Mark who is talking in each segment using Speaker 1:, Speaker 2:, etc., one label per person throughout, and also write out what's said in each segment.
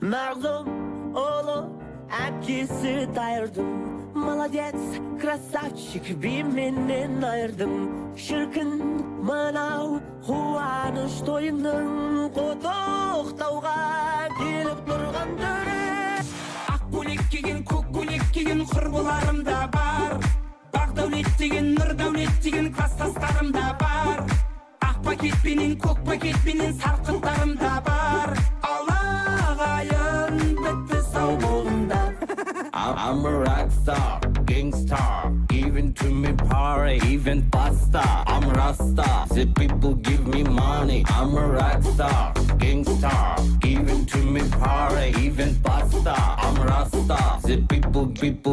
Speaker 1: Mağlum oğlu әпкесі дайырдым. Молодец, красавчик, би менен айырдым. Шіркін мынау қуаныш тойының құттықтауға келіп тұрған дүре.
Speaker 2: Ақ көйлек киген, көк көйлек киген құрбыларым да бар. Бақ дәулет деген, нұр дәулет деген кластастарым да бар. Ақ пакетпенен, көк пакетпенен сарқыттарым да бар. Алағайын бітті сау болыңдар.
Speaker 3: I'm a rock star, gangstar, even to me party, even pasta. I'm Rasta, the people give me money. I'm a rock star, gangstar, even to me party, even pasta. I'm Rasta, the people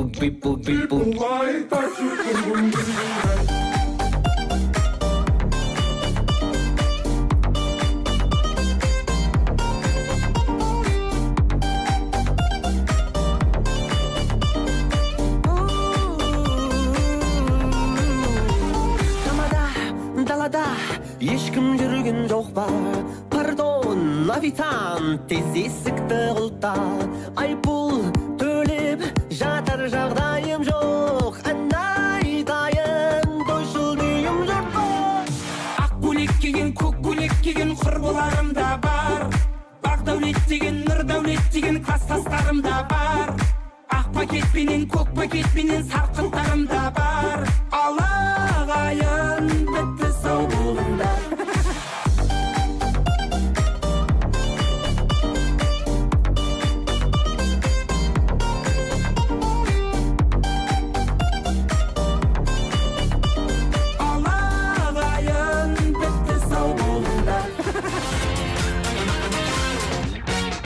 Speaker 3: like that you can.
Speaker 1: Ешкім жүрген жоқ ба? Пардон, официант, тез есікті құлта. Айыппұл төлеп жатар жағдайым жоқ. Айтайын, тойшыл дүйім жұрт бар.
Speaker 2: Ақ көйлек киген, көк көйлек киген құрбыларым да бар. Бақ дәулет деген, нұр дәулет деген кластастарым да бар. Ақ пакетпенен, көк пакетпенен сарқыттарым да бар.